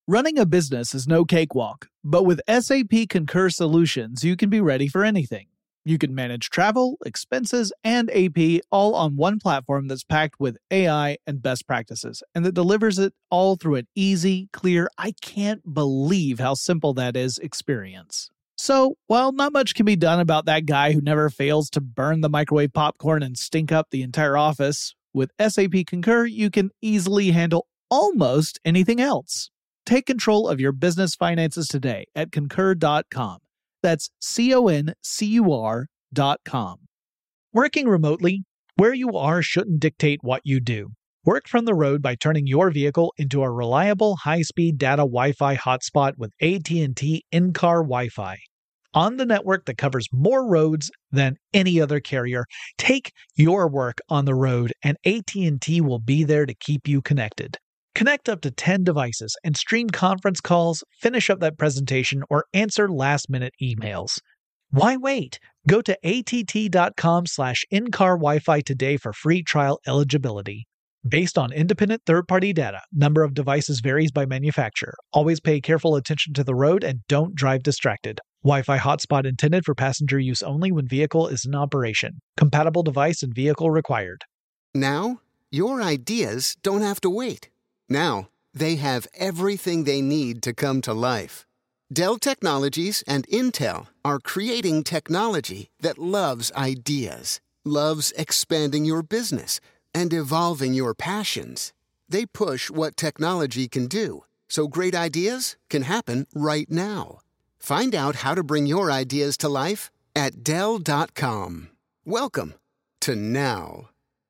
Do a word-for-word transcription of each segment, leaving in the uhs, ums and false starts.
Running a business is no cakewalk, but with S A P Concur Solutions, you can be ready for anything. You can manage travel, expenses, and A P all on one platform that's packed with A I and best practices, and that delivers it all through an easy, clear, I can't believe how simple that is experience. So, while not much can be done about that guy who never fails to burn the microwave popcorn and stink up the entire office, with S A P Concur, you can easily handle almost anything else. Take control of your business finances today at concur dot com. That's C O N C U R dot com. Working remotely, where you are shouldn't dictate what you do. Work from the road by turning your vehicle into a reliable high-speed data Wi-Fi hotspot with A T and T in-car Wi-Fi. On the network that covers more roads than any other carrier, take your work on the road and A T and T will be there to keep you connected. Connect up to ten devices and stream conference calls, finish up that presentation, or answer last-minute emails. Why wait? Go to A T T dot com slash in-car Wi-Fi today for free trial eligibility. Based on independent third-party data, number of devices varies by manufacturer. Always pay careful attention to the road and don't drive distracted. Wi-Fi hotspot intended for passenger use only when vehicle is in operation. Compatible device and vehicle required. Now, your ideas don't have to wait. Now, they have everything they need to come to life. Dell Technologies and Intel are creating technology that loves ideas, loves expanding your business, and evolving your passions. They push what technology can do, so great ideas can happen right now. Find out how to bring your ideas to life at Dell dot com. Welcome to now.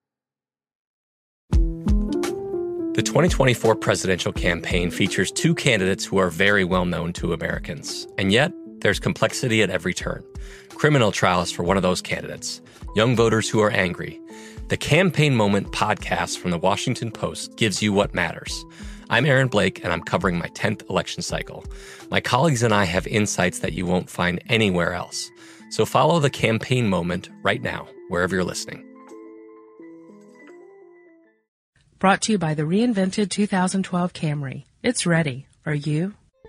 The twenty twenty-four presidential campaign features two candidates who are very well known to Americans. And yet, there's complexity at every turn. Criminal trials for one of those candidates. Young voters who are angry. The Campaign Moment podcast from the Washington Post gives you what matters. I'm Aaron Blake, and I'm covering my tenth election cycle. My colleagues and I have insights that you won't find anywhere else. So follow the Campaign Moment right now, wherever you're listening. Brought to you by the reinvented two thousand twelve Camry. It's ready. Are you?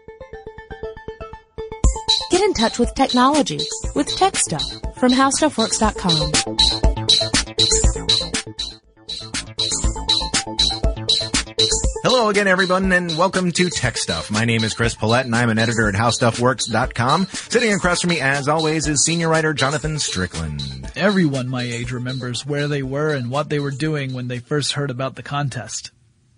Get in touch with technology with Tech Stuff from how stuff works dot com. Hello again, everyone, and welcome to Tech Stuff. My name is Chris Paulette, and I'm an editor at how stuff works dot com. Sitting across from me, as always, is senior writer Jonathan Strickland. Everyone my age remembers where they were and what they were doing when they first heard about the contest.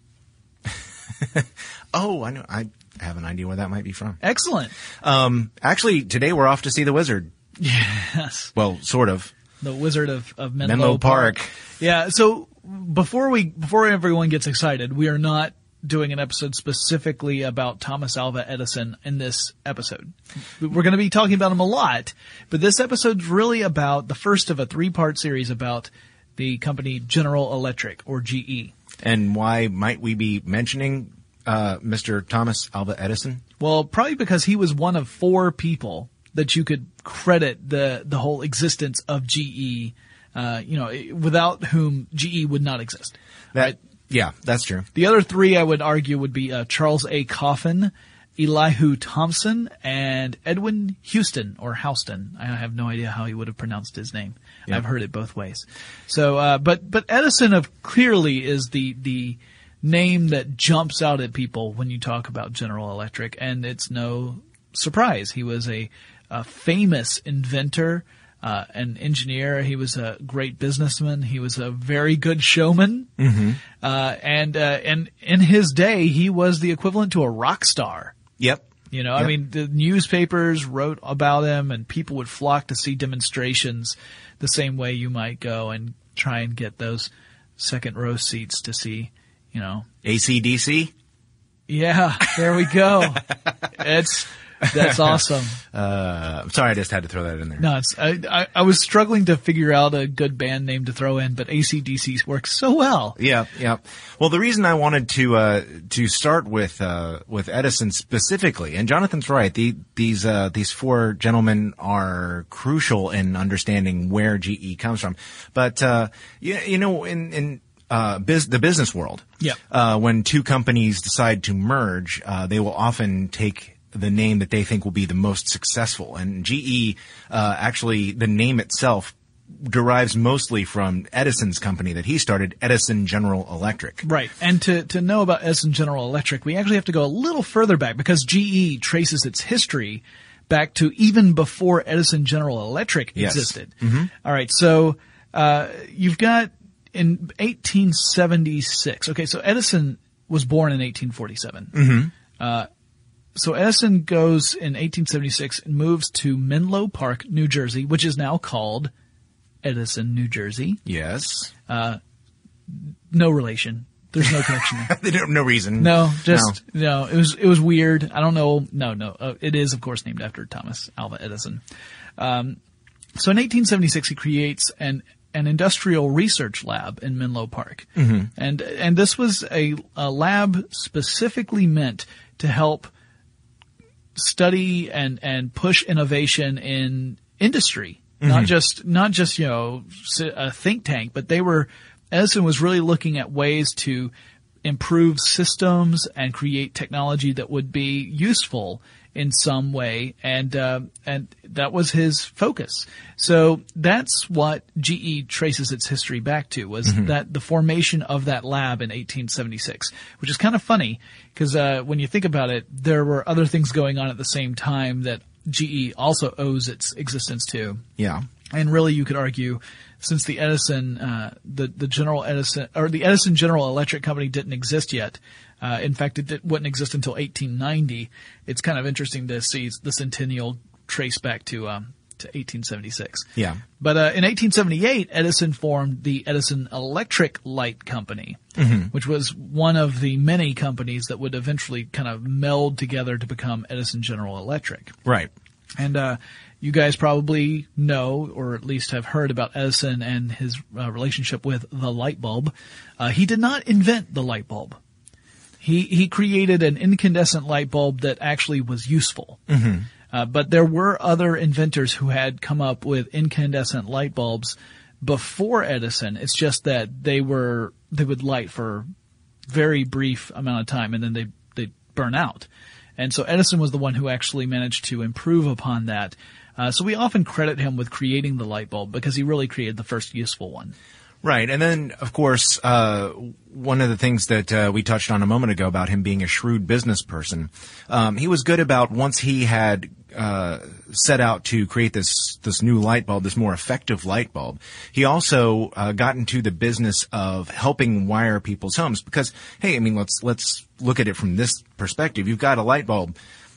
Oh, I know. I have an idea where that might be from. Excellent. Um, actually, today we're off to see the Wizard. Yes. Well, sort of. The Wizard of, of Menlo, Menlo Park. Park. Yeah, so before we before everyone gets excited, we are not doing an episode specifically about Thomas Alva Edison in this episode. We're going to be talking about him a lot, but this episode's really about the first of a three-part series about the company General Electric, or G E. And why might we be mentioning uh, Mister Thomas Alva Edison? Well, probably because he was one of four people that you could credit the the whole existence of G E, uh, you know, without whom G E would not exist. That, right? Yeah, that's true. The other three, I would argue, would be uh, Charles A. Coffin, Elihu Thomson, and Edwin Houston, or Houston. I have no idea how he would have pronounced his name. Yeah. I've heard it both ways. So, uh, but but Edison of clearly is the the name that jumps out at people when you talk about General Electric, and it's no surprise. He was a, a famous inventor, uh, an engineer. He was a great businessman. He was a very good showman. Mm-hmm. Uh, and, uh, and in his day, he was the equivalent to a rock star. Yep. You know, yep. I mean, the newspapers wrote about him and people would flock to see demonstrations the same way you might go and try and get those second row seats to see, you know. A C D C? Yeah, there we go. It's, that's awesome. Uh, I'm sorry, I just had to throw that in there. No, it's, I, I, I was struggling to figure out a good band name to throw in, but A C D C works so well. Yeah, yeah. Well, the reason I wanted to, uh, to start with, uh, with Edison specifically, and Jonathan's right, the, these, uh, these four gentlemen are crucial in understanding where G E comes from. But, uh, you, you know, in, in, uh, biz- the business world. Yeah. Uh, when two companies decide to merge, uh, they will often take the name that they think will be the most successful. And G E, uh, actually, the name itself derives mostly from Edison's company that he started, Edison General Electric. Right. And to, to know about Edison General Electric, we actually have to go a little further back because G E traces its history back to even before Edison General Electric Yes. existed. Mm-hmm. All right. So, uh, you've got in eighteen seventy-six. Okay. So Edison was born in eighteen forty-seven. Mm-hmm. Uh, so Edison goes in eighteen seventy-six and moves to Menlo Park, New Jersey, which is now called Edison, New Jersey. Yes. No relation. There's no connection there. They don't, no reason. No, just, no. no, it was, it was weird. I don't know. No, no. Uh, it is, of course, named after Thomas Alva Edison. Um, so in eighteen seventy-six, he creates an, an industrial research lab in Menlo Park. Mm-hmm. And, and this was a, a lab specifically meant to help study and, and push innovation in industry. Mm-hmm. Not just, not just, you know, a think tank, but they were, Edison was really looking at ways to improve systems and create technology that would be useful in some way. And, uh, and that was his focus. So that's what G E traces its history back to, was mm-hmm. that the formation of that lab in eighteen seventy-six, which is kind of funny because, uh, when you think about it, there were other things going on at the same time that G E also owes its existence to. Yeah. And really, you could argue, since the Edison, uh, the, the General Edison, or the Edison General Electric Company didn't exist yet. Uh, in fact, it did, wouldn't exist until eighteen ninety. It's kind of interesting to see the centennial trace back to, um, to eighteen seventy-six. Yeah. But, uh, in eighteen seventy-eight, Edison formed the Edison Electric Light Company, mm-hmm. which was one of the many companies that would eventually kind of meld together to become Edison General Electric. Right. And, uh, you guys probably know, or at least have heard about Edison and his uh, relationship with the light bulb. Uh, he did not invent the light bulb. He, he created an incandescent light bulb that actually was useful. Mm-hmm. Uh, but there were other inventors who had come up with incandescent light bulbs before Edison. It's just that they were, they would light for very brief amount of time and then they, they burn out. And so Edison was the one who actually managed to improve upon that. Uh, so we often credit him with creating the light bulb because he really created the first useful one. Right. And then, of course, uh, one of the things that uh, we touched on a moment ago about him being a shrewd business person, um, he was good about once he had uh, set out to create this this new light bulb, this more effective light bulb, he also uh, got into the business of helping wire people's homes. Because, hey, I mean, let's let's look at it from this perspective. You've got a light bulb,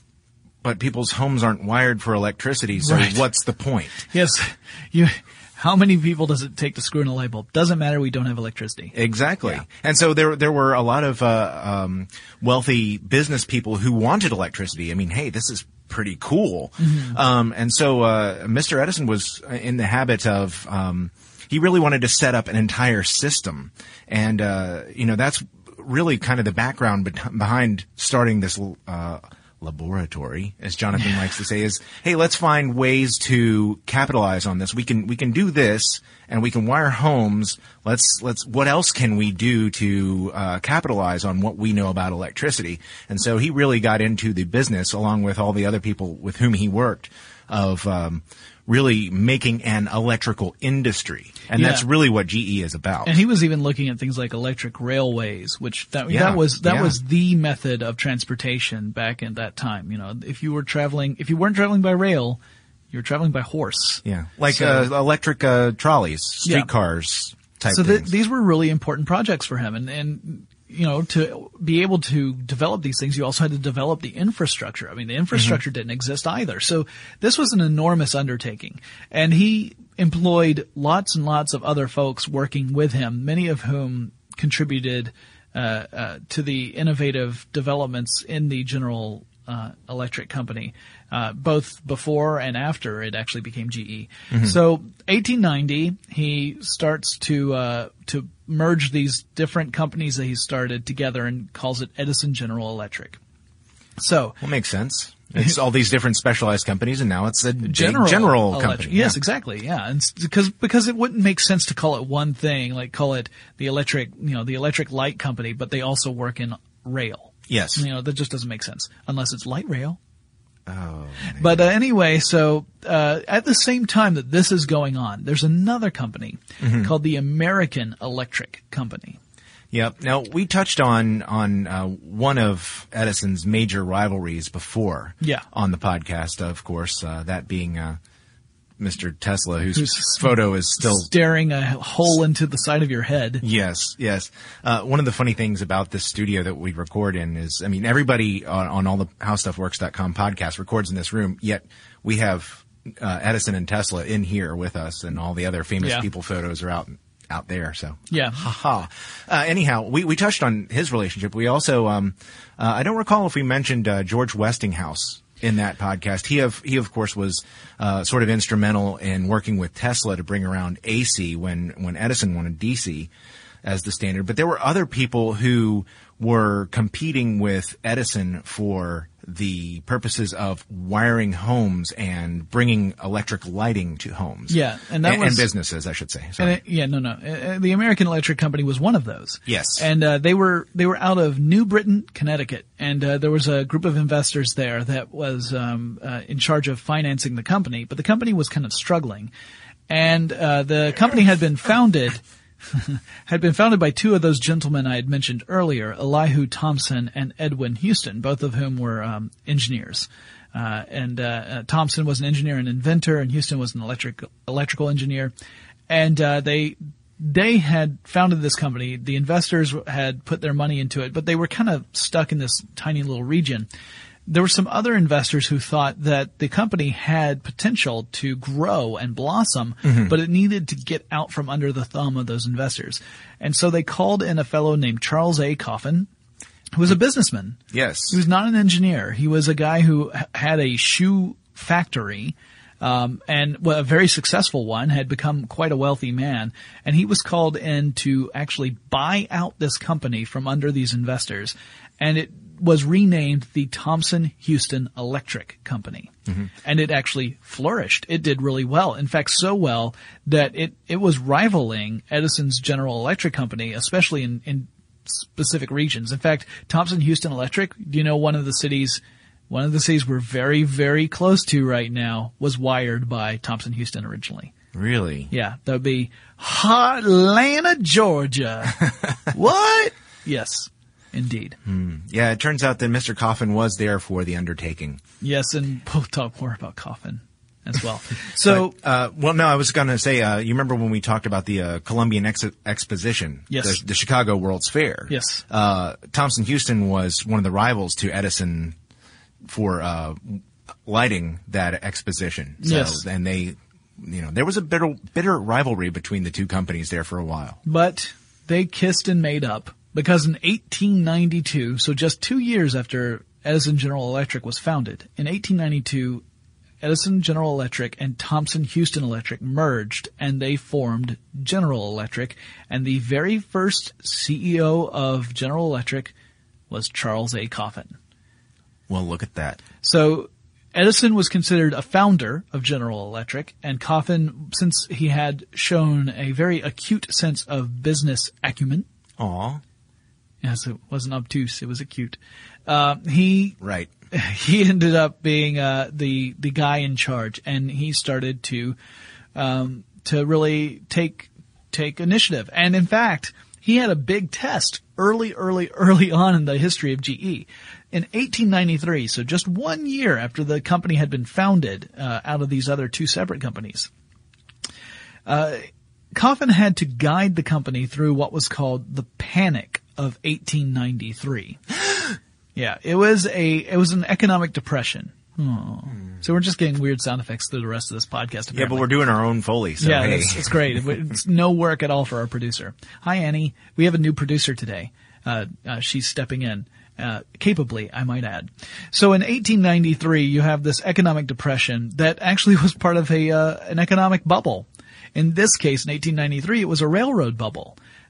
but people's homes aren't wired for electricity, so right. What's the point? Yes. You, how many people does it take to screw in a light bulb? Doesn't matter, we don't have electricity. Exactly. Yeah. And so there there were a lot of uh, um, wealthy business people who wanted electricity. I mean, hey, this is pretty cool. Mm-hmm. Um, and so uh, Mister Edison was in the habit of um, he really wanted to set up an entire system. And, uh, you know, that's really kind of the background be- behind starting this uh laboratory, as Jonathan likes to say, is, hey, let's find ways to capitalize on this. We can, we can do this and we can wire homes. Let's, let's, what else can we do to, uh, capitalize on what we know about electricity? And so he really got into the business along with all the other people with whom he worked of, um, really making an electrical industry. And yeah. that's really what G E is about. And he was even looking at things like electric railways, which that, yeah, that was, that yeah. was the method of transportation back in that time. You know, if you were traveling, if you weren't traveling by rail, you were traveling by horse. Yeah. Like, so, uh, electric, uh, trolleys, streetcars yeah. type so things. So these were really important projects for him. And, and, you know, to be able to develop these things, you also had to develop the infrastructure. I mean, the infrastructure mm-hmm. didn't exist either. So this was an enormous undertaking. And he employed lots and lots of other folks working with him, many of whom contributed uh, uh, to the innovative developments in the General uh, Electric Company, uh, both before and after it actually became G E. Mm-hmm. So eighteen ninety, he starts to uh, to merge these different companies that he started together and calls it Edison General Electric. So well, makes sense. It's all these different specialized companies, and now it's a big General, general Electric. company. Yes, Yeah. exactly. Yeah, and it's because because it wouldn't make sense to call it one thing, like call it the electric, you know, the electric light company, but they also work in rail. Yes. You know, that just doesn't make sense unless it's light rail. Oh. But uh, anyway, so uh, at the same time that this is going on, there's another company Mm-hmm. called the American Electric Company. Yep. Now, we touched on on uh, one of Edison's major rivalries before. Yeah. On the podcast, of course, uh, that being uh, Mister Tesla, whose Who's photo is still. Staring a hole into the side of your head. Yes, yes. Uh, one of the funny things about this studio that we record in is, I mean, everybody on, on all the how stuff works dot com podcasts records in this room, yet we have uh, Edison and Tesla in here with us, and all the other famous Yeah. people photos are out out there. So Yeah. haha. Uh, anyhow, we we touched on his relationship. We also, um, uh, I don't recall if we mentioned uh, George Westinghouse in that podcast. He of he of course was uh, sort of instrumental in working with Tesla to bring around A C when when Edison wanted D C as the standard. But there were other people who were competing with Edison for the purposes of wiring homes and bringing electric lighting to homes. Yeah, and that and, was- and businesses, I should say. And Sorry. it, yeah, no, no. Uh, the American Electric Company was one of those. Yes. And uh, they were they were out of New Britain, Connecticut, and uh, there was a group of investors there that was um, uh, in charge of financing the company. But the company was kind of struggling, and uh, the company had been founded had been founded by two of those gentlemen I had mentioned earlier, Elihu Thomson and Edwin Houston, both of whom were um, engineers. Uh, and uh, uh, Thomson was an engineer and inventor, and Houston was an electric electrical engineer. And uh, they they had founded this company. The investors had put their money into it, but they were kind of stuck in this tiny little region. There were some other investors who thought that the company had potential to grow and blossom, Mm-hmm. but it needed to get out from under the thumb of those investors. And so they called in a fellow named Charles A. Coffin, who was a businessman. Yes. He was not an engineer. He was a guy who h- had a shoe factory, um, and well, a very successful one, had become quite a wealthy man. And he was called in to actually buy out this company from under these investors. And it was renamed the Thomson Houston Electric Company. Mm-hmm. And it actually flourished. It did really well. In fact, so well that it, it was rivaling Edison's General Electric Company, especially in, in specific regions. In fact, Thomson Houston Electric, do you know one of the cities, one of the cities we're very, very close to right now was wired by Thomson Houston originally. Really? Yeah, that would be Heartlanta, Georgia. What? Yes, indeed. Yeah, it turns out that Mister Coffin was there for the undertaking. Yes, and we'll talk more about Coffin as well. So, But, uh, well, no, I was going to say, uh, you remember when we talked about the uh, Columbian Ex- Exposition? Yes. The, the Chicago World's Fair. Yes. Uh, Thomson Houston was one of the rivals to Edison for uh, lighting that exposition. So, Yes. And they, you know, there was a bitter, bitter rivalry between the two companies there for a while. but they kissed and made up because in eighteen ninety-two, so just two years after Edison General Electric was founded, in eighteen ninety-two, Edison General Electric and Thomson Houston Electric merged, and they formed General Electric. And the very first C E O of General Electric was Charles A. Coffin. Well, look at that. So Edison was considered a founder of General Electric, and Coffin, since he had shown a very acute sense of business acumen, Aw. yes, it wasn't obtuse, it was acute, uh, he Right. he ended up being uh, the the guy in charge, and he started to um, to really take take initiative. And in fact, he had a big test early, early, early on in the history of G E. In eighteen ninety-three, so just one year after the company had been founded, uh, out of these other two separate companies, uh, Coffin had to guide the company through what was called the Panic of eighteen ninety-three. Yeah, it was a it was an economic depression. Oh. So we're just getting weird sound effects through the rest of this podcast. Apparently. Yeah, but we're doing our own Foley, so yeah, hey. it's, it's great. It's no work at all for our producer. Hi, Annie. We have a new producer today. Uh, uh, she's stepping in. Uh, capably, I might add. So in eighteen ninety-three, you have this economic depression that actually was part of a uh, an economic bubble. In this case, in eighteen ninety-three, it was a railroad bubble.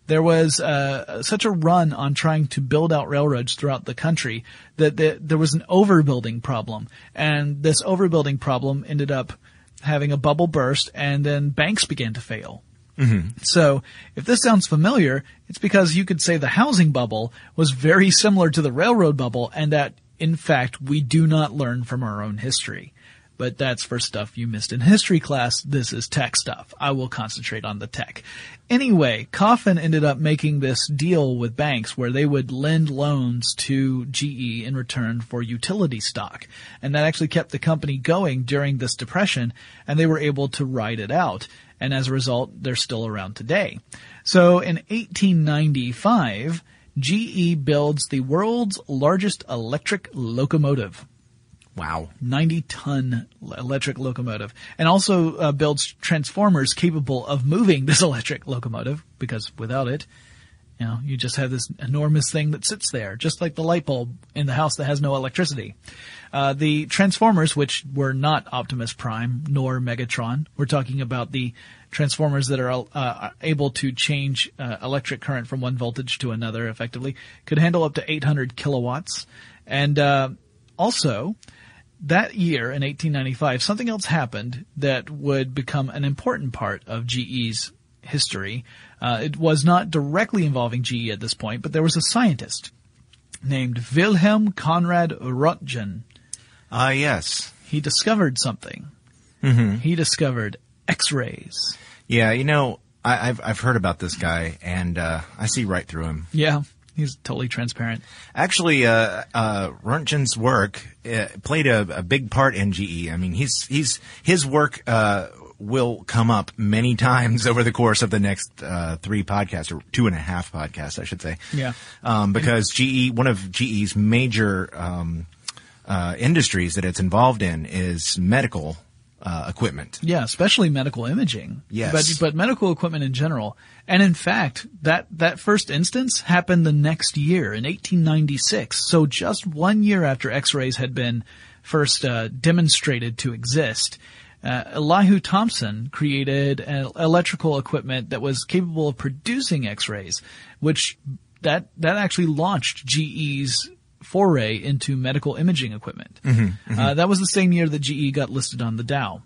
there was uh, such a run on trying to build out railroads throughout the country that the, there was an overbuilding problem. And this overbuilding problem ended up having a bubble burst, and then banks began to fail. Mm-hmm. So if this sounds familiar, it's because you could say the housing bubble was very similar to the railroad bubble, and that, in fact, we do not learn from our own history. But that's for stuff you missed in history class. This is tech stuff. I will concentrate on the tech. Anyway, Coffin ended up making this deal with banks where they would lend loans to G E in return for utility stock. And that actually kept the company going during this depression, and they were able to ride it out. And as a result, they're still around today. So in eighteen ninety-five, G E builds the world's largest electric locomotive. Wow. ninety ton electric locomotive. And also uh, builds transformers capable of moving this electric locomotive, because without it, you know, you just have this enormous thing that sits there, just like the light bulb in the house that has no electricity. Uh, the transformers, which were not Optimus Prime nor Megatron, we're talking about the transformers that are uh, able to change uh, electric current from one voltage to another effectively, could handle up to eight hundred kilowatts. And uh, also, that year in eighteen ninety-five, something else happened that would become an important part of G E's history. Uh, it was not directly involving G E at this point, but there was a scientist named Wilhelm Conrad Röntgen. Ah, uh, yes. He discovered something. Mm-hmm. He discovered X-rays. Yeah, you know, I, I've I've heard about this guy, and uh, I see right through him. Yeah. He's totally transparent. Actually, uh, uh, Röntgen's work uh, played a, a big part in G E. I mean, he's, he's, his work, uh, will come up many times over the course of the next, uh, three podcasts, or two and a half podcasts, I should say. Yeah. Um, because G E, one of G E's major, um, uh, industries that it's involved in is medical Uh, equipment. Yeah, especially medical imaging. Yes. But, but medical equipment in general. And in fact, that, that first instance happened the next year in eighteen ninety-six. So just one year after X-rays had been first, uh, demonstrated to exist, uh, Elihu Thomson created an electrical equipment that was capable of producing X-rays, which that, that actually launched G E's foray into medical imaging equipment. Mm-hmm, mm-hmm. Uh, that was the same year that G E got listed on the Dow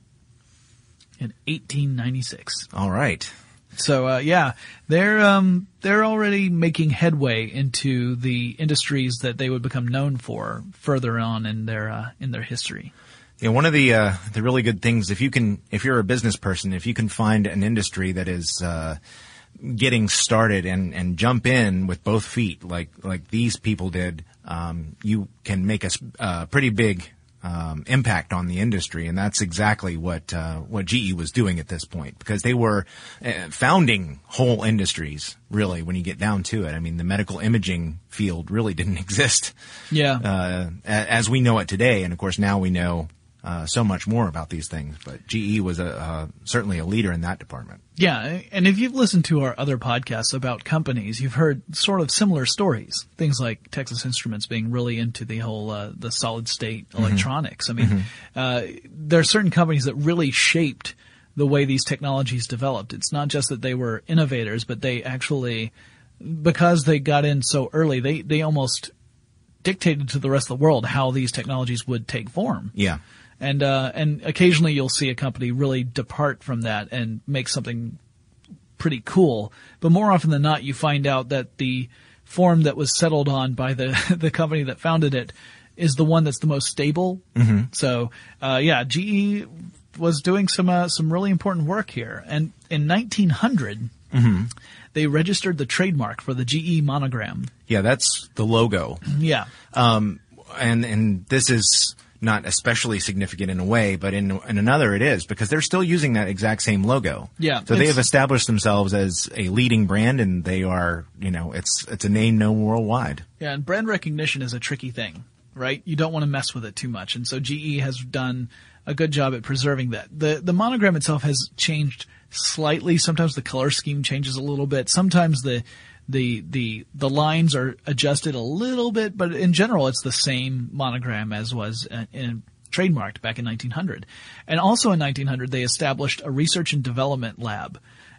in eighteen ninety-six. All right. So, uh, yeah, they're, um, they're already making headway into the industries that they would become known for further on in their, uh, in their history. Yeah, one of the, uh, the really good things, if you can, if you're a business person, if you can find an industry that is, uh, getting started and, and jump in with both feet, like, like these people did, um, you can make a, uh, pretty big, um, impact on the industry. And that's exactly what, uh, what G E was doing at this point, because they were uh, founding whole industries, really, when you get down to it. I mean, the medical imaging field really didn't exist. Yeah. Uh, as we know it today. And of course, now we know, Uh, so much more about these things, but G E was a, uh, certainly a leader in that department. Yeah, and if you've listened to our other podcasts about companies, you've heard sort of similar stories. Things like Texas Instruments being really into the whole, uh, the solid state electronics. Mm-hmm. I mean, mm-hmm. uh, there are certain companies that really shaped the way these technologies developed. It's not just that they were innovators, but they actually, because they got in so early, they, they almost dictated to the rest of the world how these technologies would take form. Yeah. And, uh, and occasionally you'll see a company really depart from that and make something pretty cool. But more often than not, you find out that the form that was settled on by the, the company that founded it is the one that's the most stable. Mm-hmm. So, uh, yeah, G E was doing some, uh, some really important work here. And in nineteen hundred, mm-hmm. they registered the trademark for the G E monogram. Yeah, that's the logo. Yeah. Um, and, and this is not especially significant in a way, but in, in another it is, because they're still using that exact same logo. Yeah. So they have established themselves as a leading brand, and they are, you know, it's, it's a name known worldwide. Yeah, and brand recognition is a tricky thing, right? You don't want to mess with it too much. And so G E has done a good job at preserving that. The, the monogram itself has changed slightly. Sometimes the color scheme changes a little bit. Sometimes the, the, the, the lines are adjusted a little bit, but in general, it's the same monogram as was in, in trademarked back in nineteen hundred. And also in nineteen hundred, they established a research and development lab.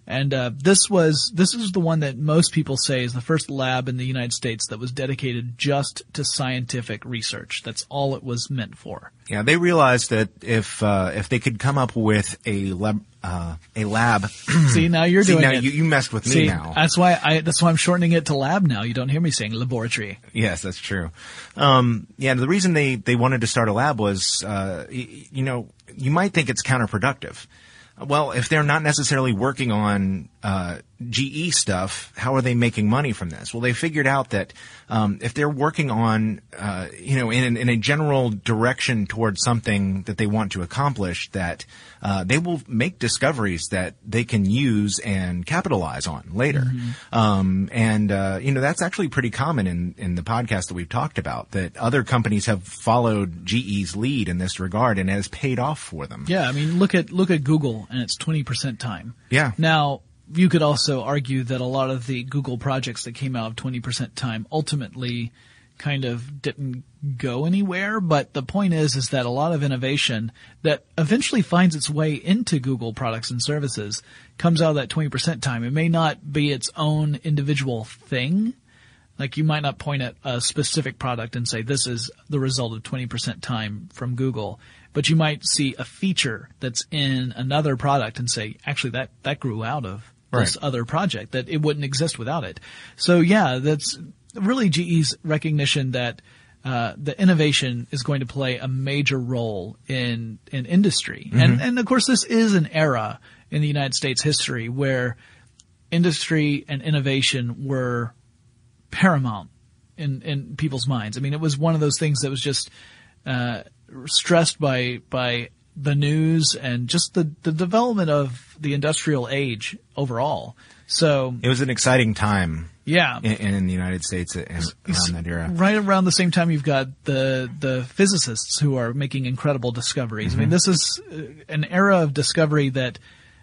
And uh, this was this is the one that most people say is the first lab in the United States that was dedicated just to scientific research. That's all it was meant for. Yeah, they realized that if uh, if they could come up with a lab, uh, a lab. See, now you're See, doing now it. You, you messed with me See, now. That's why I. That's why I'm shortening it to lab now. You don't hear me saying laboratory. Yes, that's true. Um, yeah, the reason they they wanted to start a lab was, uh, y- you know, you might think it's counterproductive. Well, if they're not necessarily working on uh G E stuff, how are they making money from this? Well, they figured out that um if they're working on uh you know in in a general direction towards something that they want to accomplish, that uh they will make discoveries that they can use and capitalize on later. Mm-hmm. Um and uh you know that's actually pretty common in in the podcast that we've talked about, that other companies have followed G E's lead in this regard and it has paid off for them. Yeah, I mean, look at look at Google and its twenty percent time. Yeah. Now, you could also argue that a lot of the Google projects that came out of twenty percent time ultimately kind of didn't go anywhere. But the point is, is that a lot of innovation that eventually finds its way into Google products and services comes out of that twenty percent time. It may not be its own individual thing. Like, you might not point at a specific product and say, this is the result of twenty percent time from Google. But you might see a feature that's in another product and say, actually, that, that grew out of this right. other project, that it wouldn't exist without it. So yeah, that's really G E's recognition that uh the innovation is going to play a major role in in industry. Mm-hmm. And and of course this is an era in the United States history where industry and innovation were paramount in in people's minds. I mean, it was one of those things that was just uh stressed by by the news and just the, the development of the industrial age overall. So it was an exciting time. Yeah. In, in the United States in, around that era. Right around the same time, you've got the, the physicists who are making incredible discoveries. Mm-hmm. I mean, this is an era of discovery that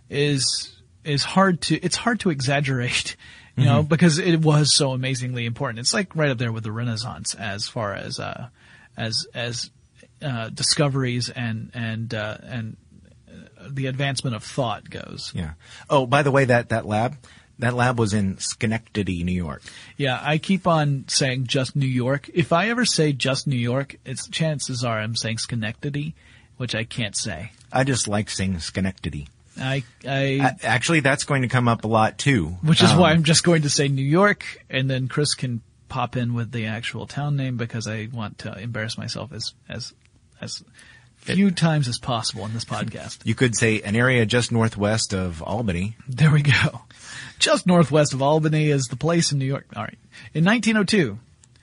is, is hard to, it's hard to exaggerate, you mm-hmm. know, because it was so amazingly important. It's like right up there with the Renaissance as far as, uh, as, as, Uh, discoveries and and uh, and uh, the advancement of thought goes. Yeah. Oh, by the way, that that lab, that lab was in Schenectady, New York. Yeah, I keep on saying just New York. If I ever say just New York, it's chances are I'm saying Schenectady, which I can't say. I just like saying Schenectady. I, I, I actually, that's going to come up a lot too. Which is um, why I'm just going to say New York, and then Chris can pop in with the actual town name because I want to embarrass myself as as as few it, times as possible in this podcast. You could say an area just northwest of Albany. There we go. Just northwest of Albany is the place in New York. All right. In nineteen oh two,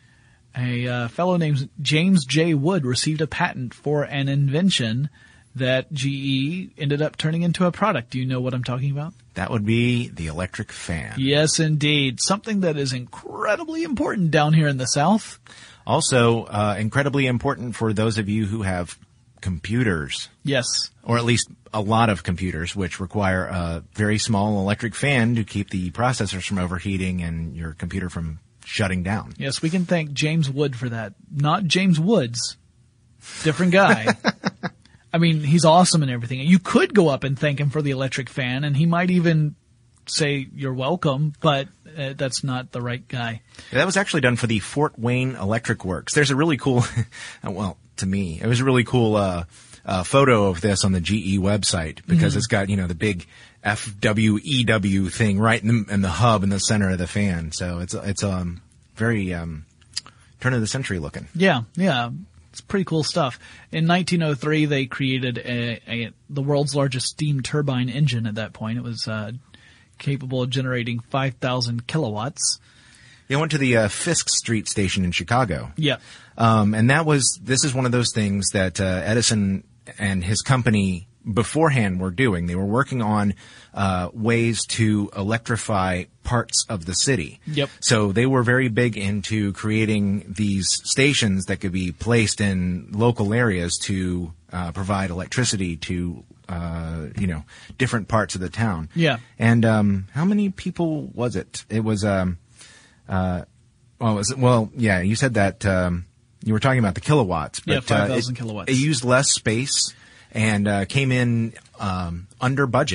a uh, fellow named James J. Wood received a patent for an invention that G E ended up turning into a product. Do you know what I'm talking about? That would be the electric fan. Yes, indeed. Something that is incredibly important down here in the South. Also, uh, incredibly important for those of you who have computers. Yes. Or at least a lot of computers, which require a very small electric fan to keep the processors from overheating and your computer from shutting down. Yes, we can thank James Wood for that. Not James Woods. Different guy. I mean, he's awesome and everything. You could go up and thank him for the electric fan, and he might even say you're welcome, but uh, that's not the right guy. Yeah, that was actually done for the Fort Wayne Electric Works. There's a really cool, well, to me, it was a really cool uh, uh photo of this on the G E website because mm-hmm. it's got, you know, the big F W E W thing right in the, in the hub in the center of the fan. So it's it's um very um turn of the century looking. Yeah, yeah. It's pretty cool stuff. In nineteen oh three, they created a, a the world's largest steam turbine engine at that point. It was uh capable of generating five thousand kilowatts. They went to the uh, Fisk Street station in Chicago. Yeah. Um, and that was, this is one of those things that uh, Edison and his company beforehand were doing. They were working on uh, ways to electrify parts of the city. Yep. So they were very big into creating these stations that could be placed in local areas to uh, provide electricity to Uh, you know, different parts of the town. Yeah. And, um, how many people was it? It was, um, uh, well, was it, well, yeah, you said that, um, you were talking about the kilowatts. But, yeah, five thousand uh, it, kilowatts. It used less space and, uh, came in, um, under budget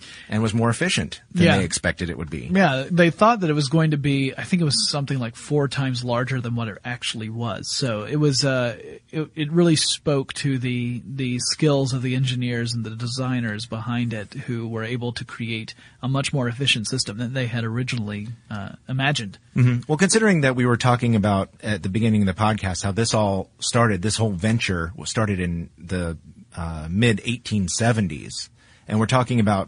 and was more efficient than Yeah. they expected it would be. Yeah, they thought that it was going to be, I think it was something like four times larger than what it actually was. So it was, uh, it, it really spoke to the, the skills of the engineers and the designers behind it who were able to create a much more efficient system than they had originally, uh, imagined. Mm-hmm. Well, considering that we were talking about at the beginning of the podcast how this all started, this whole venture was started in the uh, mid eighteen seventies, and we're talking about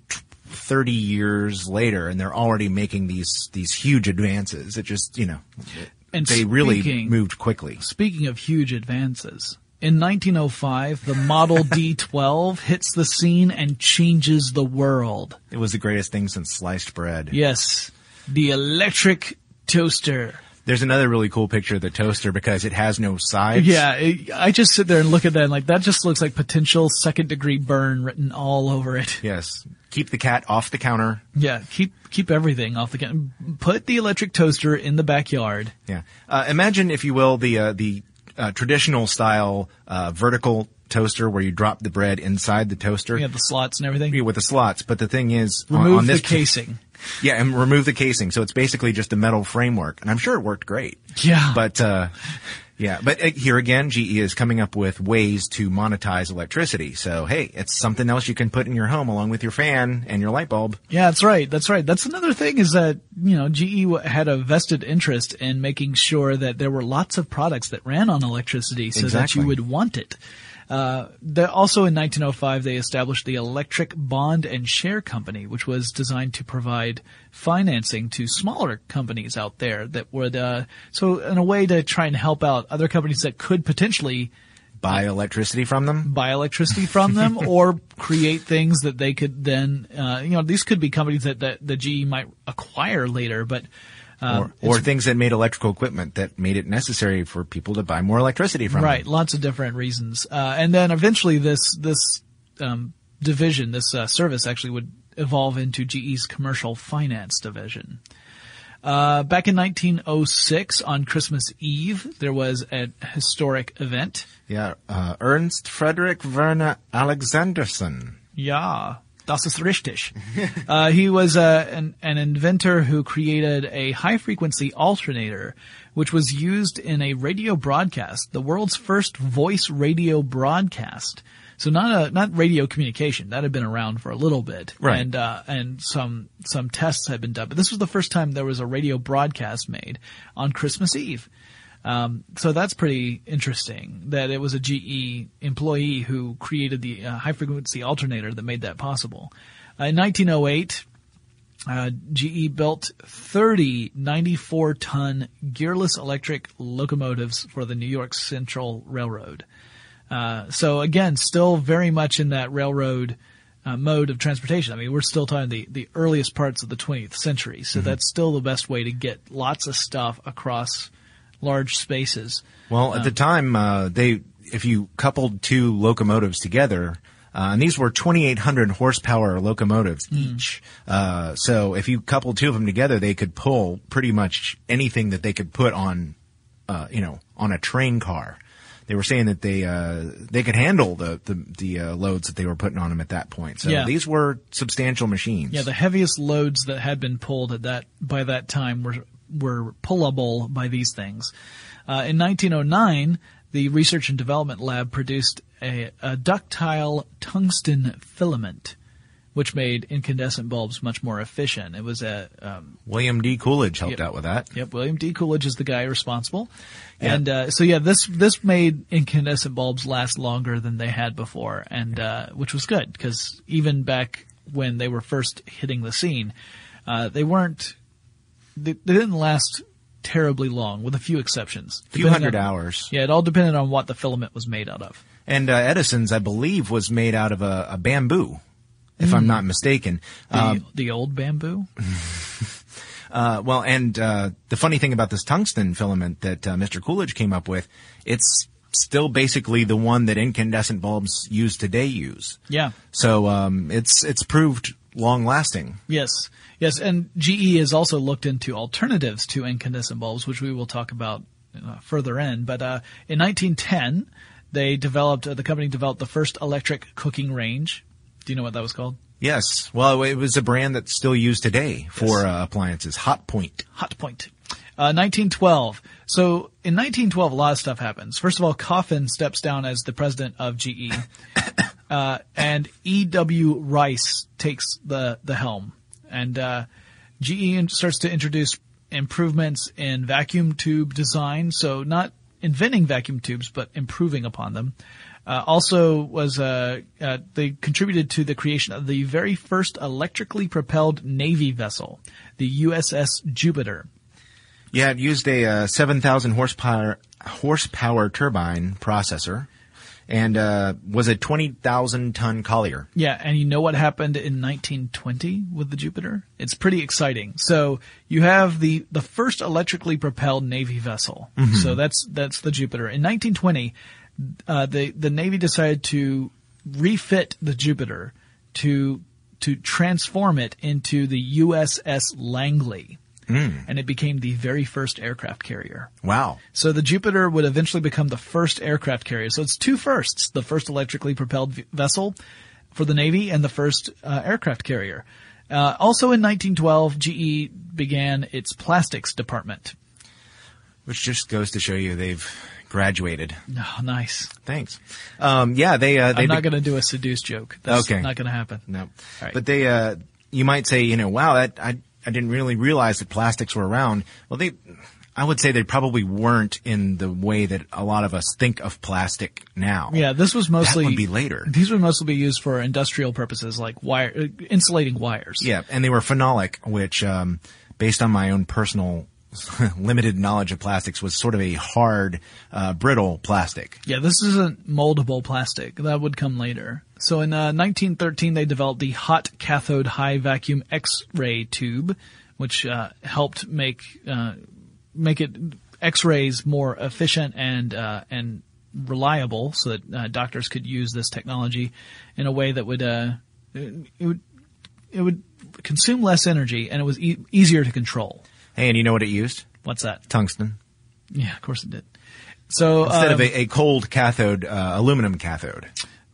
thirty years later, and they're already making these these huge advances. It just, you know, And they really speaking- moved quickly. Speaking of huge advances, in nineteen oh five, the Model D twelve hits the scene and changes the world. It was the greatest thing since sliced bread. Yes, the electric toaster. There's another really cool picture of the toaster because it has no sides. Yeah, it, I just sit there and look at that and like, that just looks like potential second degree burn written all over it. Yes. Keep the cat off the counter. Yeah, keep, keep everything off the counter. Put the electric toaster in the backyard. Yeah. Uh, imagine, if you will, the, uh, the, uh, traditional style, uh, vertical toaster where you drop the bread inside the toaster. You have the slots and everything. Yeah, with the slots. But the thing is, on- Remove on this the casing. Yeah, and remove the casing. So it's basically just a metal framework. And I'm sure it worked great. Yeah. But, uh, yeah, but uh, here again, G E is coming up with ways to monetize electricity. So, hey, it's something else you can put in your home along with your fan and your light bulb. Yeah, that's right. That's right. That's another thing is that, you know, G E had a vested interest in making sure that there were lots of products that ran on electricity so that Exactly. you would want it. Uh, the, also in nineteen oh five, they established the Electric Bond and Share Company, which was designed to provide financing to smaller companies out there that would, uh, so in a way to try and help out other companies that could potentially Buy electricity from them. buy electricity from them or create things that they could then, uh, you know, these could be companies that, that the G E might acquire later, but, um, Or, or things that made electrical equipment that made it necessary for people to buy more electricity from right, them. lots of different reasons. Uh, and then eventually this, this, um, division, this, uh, service actually would evolve into G E's commercial finance division. Uh, back in nineteen oh six on Christmas Eve, there was a historic event. Yeah, uh, Ernst Frederick Werner Alexanderson. Ja, das ist richtig. uh, he was uh, an, an inventor who created a high-frequency alternator, which was used in a radio broadcast, the world's first voice radio broadcast. So not a, not radio communication. That had been around for a little bit. Right. And, uh, and some, some tests had been done. But this was the first time there was a radio broadcast made on Christmas Eve. Um, so that's pretty interesting that it was a G E employee who created the uh, high frequency alternator that made that possible. Uh, in nineteen oh eight, uh, G E built thirty ninety-four ton gearless electric locomotives for the New York Central Railroad. Uh, so again, still very much in that railroad uh, mode of transportation. I mean, we're still talking the, the earliest parts of the twentieth century. So mm-hmm. that's still the best way to get lots of stuff across large spaces. Well, at Um, the time, uh, they, if you coupled two locomotives together, uh, and these were twenty-eight hundred horsepower locomotives Mm. each. Uh, so if you coupled two of them together, they could pull pretty much anything that they could put on, uh, you know, on a train car. They were saying that they, uh, they could handle the, the, the, uh, loads that they were putting on them at that point. So Yeah. these were substantial machines. Yeah, the heaviest loads that had been pulled at that by that time were were pullable by these things. Uh, in nineteen oh nine, the Research and Development Lab produced a, a ductile tungsten filament, which made incandescent bulbs much more efficient. It was a um, William D. Coolidge helped Yep. out with that. Yep, William D. Coolidge is the guy responsible. Yeah. And uh, so yeah, this this made incandescent bulbs last longer than they had before, and uh, which was good because even back when they were first hitting the scene, uh, they weren't they, they didn't last terribly long, with a few exceptions. A few Depending hundred on- hours. Yeah, it all depended on what the filament was made out of. And uh, Edison's, I believe, was made out of a, a bamboo, if Mm. I'm not mistaken. The, Um, the old bamboo. Uh, well, and uh, the funny thing about this tungsten filament that uh, Mister Coolidge came up with, it's still basically the one that incandescent bulbs use today use. Yeah. So um, it's it's proved long lasting. Yes. Yes, and G E has also looked into alternatives to incandescent bulbs, which we will talk about uh, further in. But uh, in nineteen ten, they developed uh, the company developed the first electric cooking range. Do you know what that was called? Yes. Well, it was a brand that's still used today for Yes. uh, appliances. Hot Point. Hot Point. Uh, nineteen twelve. So in nineteen twelve, a lot of stuff happens. First of all, Coffin steps down as the president of G E, uh, and E W Rice takes the the helm, and uh, G E starts to introduce improvements in vacuum tube design. So not inventing vacuum tubes, but improving upon them. Uh, also was uh, uh, they contributed to the creation of the very first electrically propelled Navy vessel, the U S S Jupiter. Yeah, it used a uh, seven thousand horsepower horsepower turbine processor and uh, was a twenty thousand ton collier. Yeah, and you know what happened in nineteen twenty with the Jupiter? It's pretty exciting. So you have the, the first electrically propelled Navy vessel. Mm-hmm. So that's that's the Jupiter. In nineteen twenty, uh, the the Navy decided to refit the Jupiter to to transform it into the U S S Langley. Mm. And it became the very first aircraft carrier. Wow. So the Jupiter would eventually become the first aircraft carrier. So it's two firsts, the first electrically propelled v- vessel for the Navy and the first uh, aircraft carrier. Uh, also in nineteen twelve, G E began its plastics department. Which just goes to show you they've graduated. Oh, nice. Thanks. Um, yeah, they, uh, they I'm not be- going to do a seduce joke. That's okay. not going to happen. No. All right. But they, uh, you might say, you know, wow, that, I, I didn't really realize that plastics were around. Well, they, I would say they probably weren't in the way that a lot of us think of plastic now. Yeah, this was mostly That would be later. These would mostly be used for industrial purposes, like wire uh, insulating wires. Yeah, and they were phenolic, which, um, based on my own personal limited knowledge of plastics, was sort of a hard, uh, brittle plastic. Yeah, this isn't moldable plastic. That would come later. So in uh, nineteen thirteen, they developed the hot cathode high vacuum X-ray tube, which uh, helped make uh, make it X-rays more efficient and uh, and reliable, so that uh, doctors could use this technology in a way that would uh, it would it would consume less energy, and it was e- easier to control. Hey, and you know what it used? What's that? Tungsten. Yeah, of course it did. So Instead um, of a, a cold cathode, uh, aluminum cathode.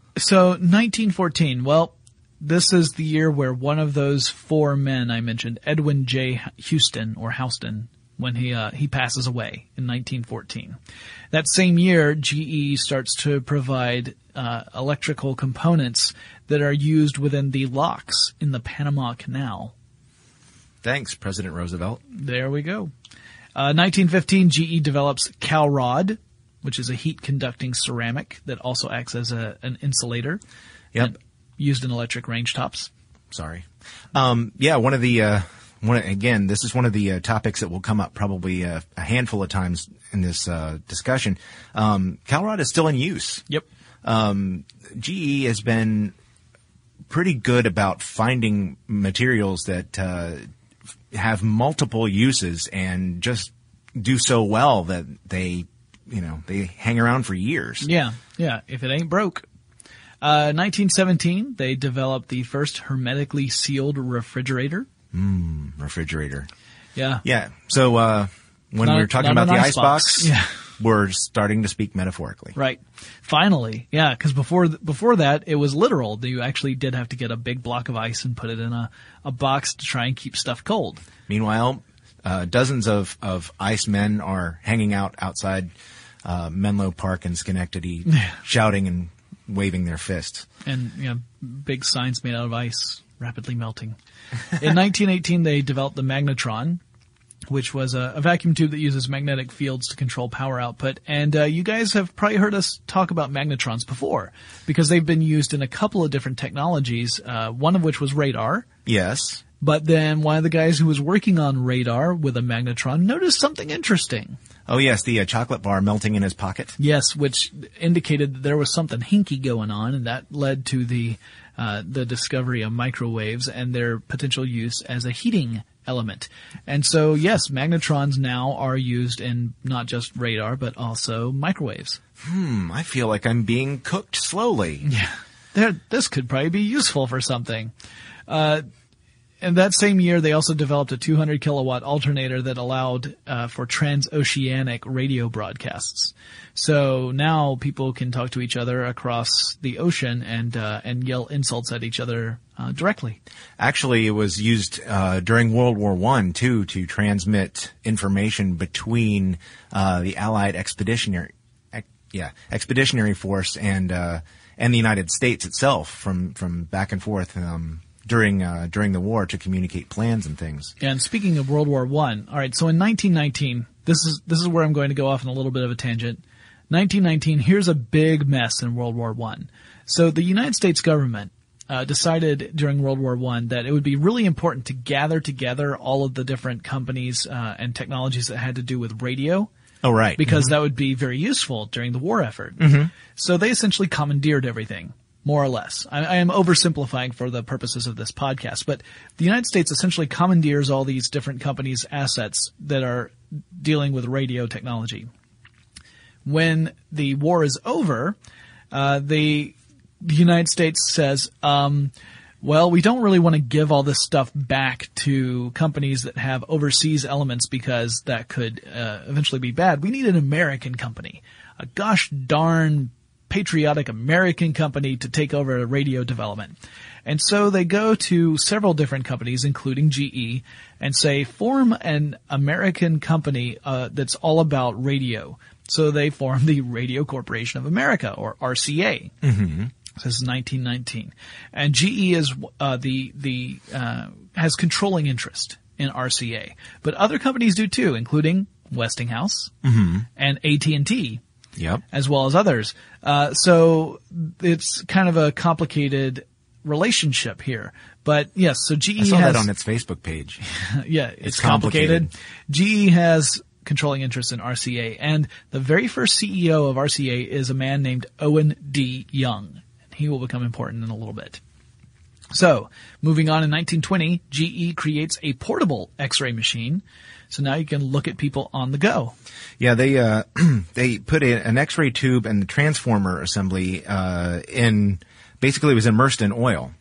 So nineteen fourteen, well, this is the year where one of those four men I mentioned, Edwin J. Houston, or Houston, when he uh, he passes away in nineteen fourteen. That same year, G E starts to provide uh, electrical components that are used within the locks in the Panama Canal. Thanks, President Roosevelt. There we go. Uh, nineteen fifteen, G E develops Calrod, which is a heat-conducting ceramic that also acts as a, an insulator. Yep. And used in electric range tops. Sorry. Um, yeah, one of the, uh, one, again, this is one of the uh, topics that will come up probably uh, a handful of times in this uh, discussion. Um, Calrod is still in use. Yep. Um, G E has been pretty good about finding materials that uh, have multiple uses and just do so well that they, you know, they hang around for years. Yeah, yeah. If it ain't broke. Uh, nineteen seventeen, they developed the first hermetically sealed refrigerator. Mm, refrigerator. Yeah. Yeah. So, uh, when Not- we were talking not about an the icebox. icebox, Yeah. we're starting to speak metaphorically. Right. Finally. Yeah, because before, th- before that, it was literal. You actually did have to get a big block of ice and put it in a, a box to try and keep stuff cold. Meanwhile, uh, dozens of, of ice men are hanging out outside, uh, Menlo Park in Schenectady, shouting and waving their fists. And, you know, big signs made out of ice rapidly melting. In nineteen eighteen, they developed the magnetron, which was a, a vacuum tube that uses magnetic fields to control power output. And uh, you guys have probably heard us talk about magnetrons before, because they've been used in a couple of different technologies, uh, one of which was radar. Yes. But then one of the guys who was working on radar with a magnetron noticed something interesting. Oh, yes, the uh, chocolate bar melting in his pocket. Yes, which indicated that there was something hinky going on, and that led to the uh, the discovery of microwaves and their potential use as a heating element. And so, yes, magnetrons now are used in not just radar, but also microwaves. Hmm, I feel like I'm being cooked slowly. Yeah. There, this could probably be useful for something. Uh, and that same year, they also developed a two hundred kilowatt alternator that allowed uh, for transoceanic radio broadcasts. So now people can talk to each other across the ocean and uh, and yell insults at each other uh, directly. Actually, it was used uh, during World War One too to transmit information between uh, the Allied expeditionary, ex- yeah, expeditionary force and uh, and the United States itself from from back and forth. Um, during uh, during the war to communicate plans and things. And speaking of World War One, all right, so in nineteen nineteen, this is this is where I'm going to go off on a little bit of a tangent. nineteen nineteen, here's a big mess in World War One. So the United States government uh, decided during World War One that it would be really important to gather together all of the different companies uh, and technologies that had to do with radio. Oh, right. Because mm-hmm. that would be very useful during the war effort. Mm-hmm. So they essentially commandeered everything. More or less. I, I am oversimplifying for the purposes of this podcast, but the United States essentially commandeers all these different companies' assets that are dealing with radio technology. When the war is over, uh, the, the United States says, um, well, we don't really want to give all this stuff back to companies that have overseas elements because that could uh, eventually be bad. We need an American company, a gosh darn patriotic American company to take over radio development. And so they go to several different companies, including G E, and say, form an American company uh, that's all about radio. So they form the Radio Corporation of America, or R C A. Mm-hmm. This is nineteen nineteen. And G E is uh, the the uh, has controlling interest in R C A. But other companies do too, including Westinghouse mm-hmm. and A T and T. Yep. As well as others. Uh, so it's kind of a complicated relationship here. But yes, so G E I saw has, that on its Facebook page. yeah, it's, it's complicated. complicated. G E has controlling interest in R C A, and the very first C E O of R C A is a man named Owen D. Young. He will become important in a little bit. So, moving on in nineteen twenty, G E creates a portable X-ray machine. So now you can look at people on the go. Yeah, they uh, they put a, an X-ray tube and the transformer assembly uh, in. Basically, it was immersed in oil,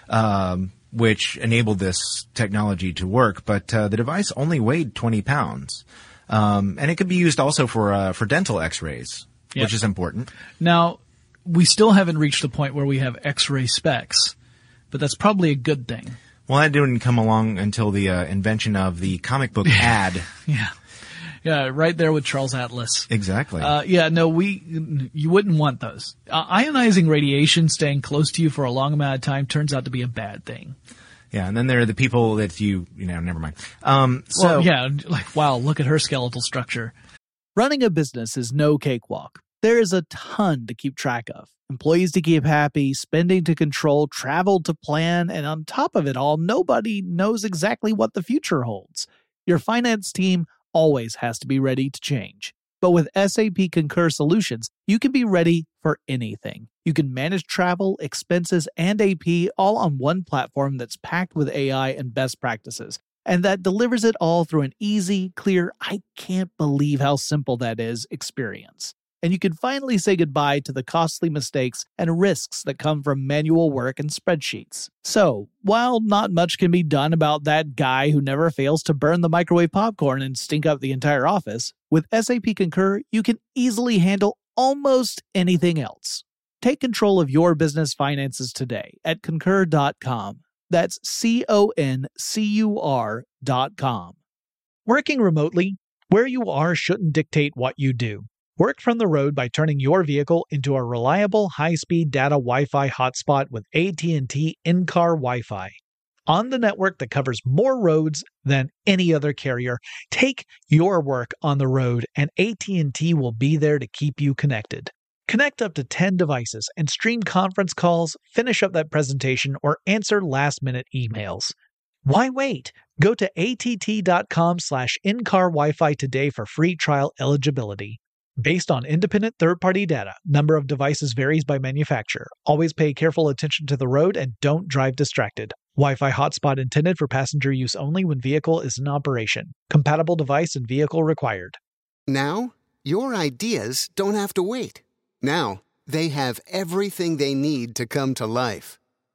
um, which enabled this technology to work. But uh, the device only weighed twenty pounds, um, and it could be used also for uh, for dental X-rays, Yep. which is important. Now, we still haven't reached the point where we have X-ray specs, but that's probably a good thing. Well, that didn't come along until the uh, invention of the comic book ad. Yeah. Yeah, right there with Charles Atlas. Exactly. Uh, yeah, no, we, you wouldn't want those. Uh, ionizing radiation staying close to you for a long amount of time turns out to be a bad thing. Yeah, and then there are the people that you, you know, never mind. Um, so. Well, yeah, like, wow, look at her skeletal structure. Running a business is no cakewalk. There is a ton to keep track of. Employees to keep happy, spending to control, travel to plan, and on top of it all, nobody knows exactly what the future holds. Your finance team always has to be ready to change. But with S A P Concur Solutions, you can be ready for anything. You can manage travel, expenses, and A P all on one platform that's packed with A I and best practices, and that delivers it all through an easy, clear, I can't believe how simple that is experience. And you can finally say goodbye to the costly mistakes and risks that come from manual work and spreadsheets. So, while not much can be done about that guy who never fails to burn the microwave popcorn and stink up the entire office, with S A P Concur, you can easily handle almost anything else. Take control of your business finances today at concur dot com. That's C O N C U R dot com. Working remotely, where you are shouldn't dictate what you do. Work from the road by turning your vehicle into a reliable high-speed data Wi-Fi hotspot with A T and T in-car Wi-Fi. On the network that covers more roads than any other carrier, take your work on the road and A T and T will be there to keep you connected. Connect up to ten devices and stream conference calls, finish up that presentation, or answer last-minute emails. Why wait? Go to A T T dot com slash in-car Wi-Fi today for free trial eligibility. Based on independent third-party data, number of devices varies by manufacturer. Always pay careful attention to the road and don't drive distracted. Wi-Fi hotspot intended for passenger use only when vehicle is in operation. Compatible device and vehicle required. Now, your ideas don't have to wait. Now, they have everything they need to come to life.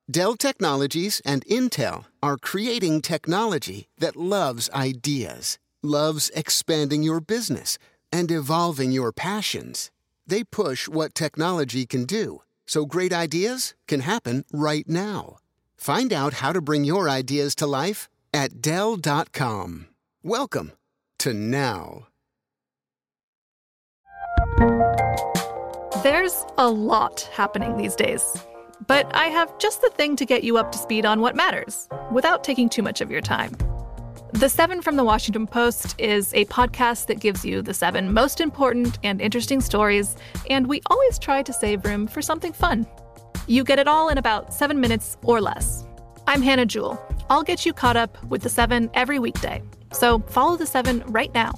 Dell Technologies and Intel are creating technology that loves ideas, loves expanding your business, and evolving your passions. They push what technology can do, so great ideas can happen right now. Find out how to bring your ideas to life at Dell dot com. Welcome to now. There's a lot happening these days. But I have just the thing to get you up to speed on what matters, without taking too much of your time. The Seven from the Washington Post is a podcast that gives you the seven most important and interesting stories, and we always try to save room for something fun. You get it all in about seven minutes or less. I'm Hannah Jewell. I'll get you caught up with the seven every weekday. So follow the seven right now.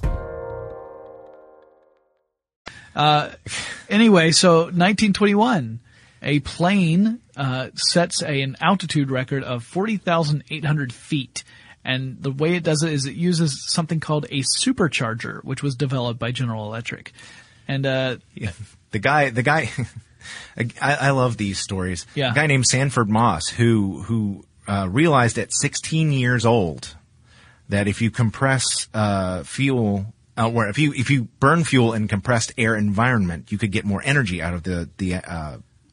Uh, anyway, so nineteen twenty-one. A plane uh, sets a, an altitude record of forty thousand eight hundred feet. And the way it does it is it uses something called a supercharger, which was developed by General Electric. And uh, yeah, the guy, the guy, I, I love these stories. Yeah. A guy named Sanford Moss, who who uh, realized at sixteen years old that if you compress uh, fuel, uh, where if you if you burn fuel in compressed air environment, you could get more energy out of the the uh,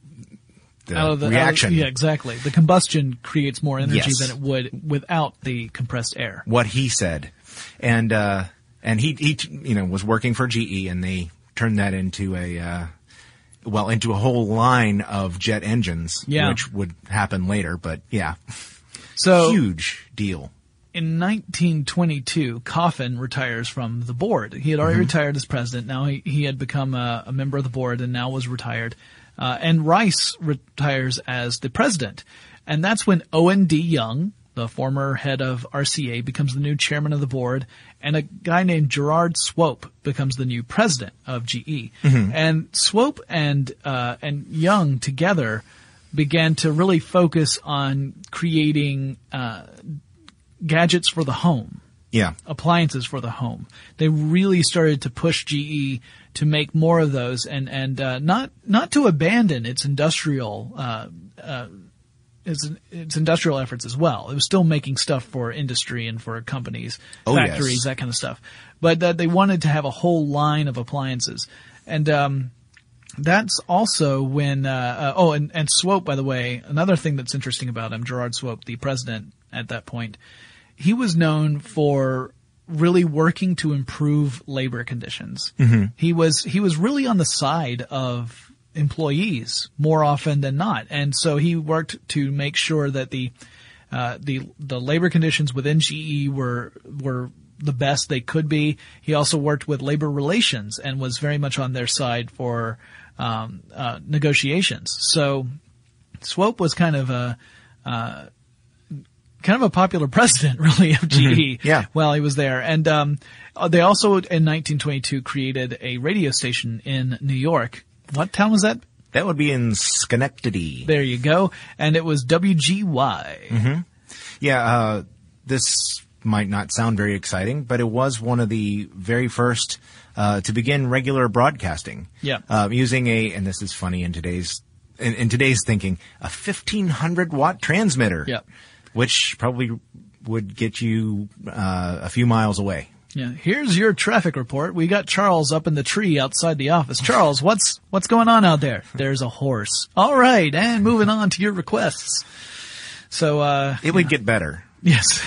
The out of the reaction. Out of, yeah, exactly. The combustion creates more energy Yes. than it would without the compressed air. What he said, and uh, and he he you know was working for G E, and they turned that into a uh, well into a whole line of jet engines, Yeah. which would happen later. But yeah, So huge deal. in nineteen twenty-two, Coffin retires from the board. He had already Mm-hmm. retired as president. Now he, he had become a, a member of the board and now was retired. Uh, and Rice retires as the president. And that's when Owen D. Young, the former head of R C A, becomes the new chairman of the board. And a guy named Gerard Swope becomes the new president of G E. Mm-hmm. And Swope and, uh, and Young together began to really focus on creating, uh, gadgets for the home. Yeah, Appliances for the home. They really started to push G E to make more of those and, and, uh, not, not to abandon its industrial, uh, uh, its, its industrial efforts as well. It was still making stuff for industry and for companies, Oh, factories, yes. that kind of stuff. But that they wanted to have a whole line of appliances. And, um, that's also when, uh, uh, oh, and, and Swope, by the way, another thing that's interesting about him, Gerard Swope, the president at that point, he was known for really working to improve labor conditions. Mm-hmm. He was, he was really on the side of employees more often than not. And so he worked to make sure that the, uh, the, the labor conditions within G E were, were the best they could be. He also worked with labor relations and was very much on their side for, um, uh, negotiations. So Swope was kind of a, uh, kind of a popular president, really, of G E. Mm-hmm. Yeah. While he was there. And, um, they also in nineteen twenty-two created a radio station in New York. What town was that? that would be in Schenectady. There you go. And it was W G Y. Mm-hmm. Yeah, uh, this might not sound very exciting, but it was one of the very first uh, to begin regular broadcasting. Yeah. Uh, using a, and this is funny in today's in, in today's thinking, a fifteen hundred watt transmitter. Yeah. Which probably would get you uh, a few miles away. Yeah. Here's your traffic report. We got Charles up in the tree outside the office. Charles, what's what's going on out there? There's a horse. All right, and moving on to your requests. So uh It would get better. Yes.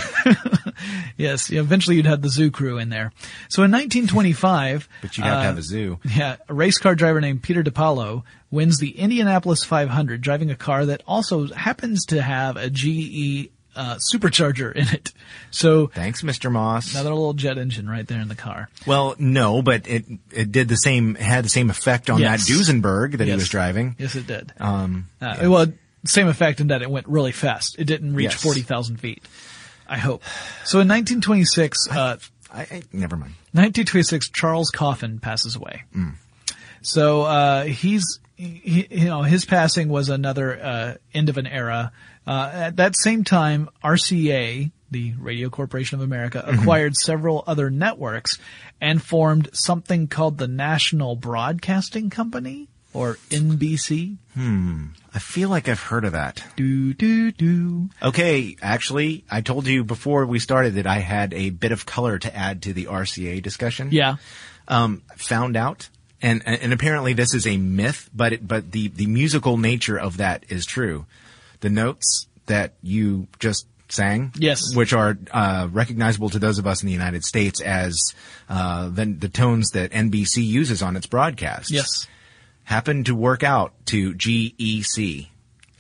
Yes. Eventually you'd have the zoo crew in there. So in nineteen twenty-five. But you'd have uh, to have a zoo. Yeah. A race car driver named Peter DiPaolo wins the Indianapolis five hundred driving a car that also happens to have a G E uh, supercharger in it. So Thanks, Mister Moss. another little jet engine right there in the car. Well, no, but it it did the same, had the same effect on Yes. that Duesenberg that Yes. he was driving. Yes, it did. Um, Uh, yeah. Well, same effect in that it went really fast. It didn't reach Yes. forty thousand feet. I hope. So in nineteen twenty-six, uh, I, I, never mind. nineteen twenty-six, Charles Coffin passes away. Mm. So, uh, he's, he, you know, his passing was another, uh, end of an era. Uh, at that same time, R C A, the Radio Corporation of America, Mm-hmm. acquired several other networks and formed something called the National Broadcasting Company. or N B C. Hmm. I feel like I've heard of that. Do, do, do. Okay, actually, I told you before we started that I had a bit of color to add to the R C A discussion. Yeah. Um, found out, and and apparently this is a myth, but it, but the, the musical nature of that is true. The notes that you just sang, yes, which are uh, recognizable to those of us in the United States as uh, the, the tones that N B C uses on its broadcasts, yes, happen to work out to G E C.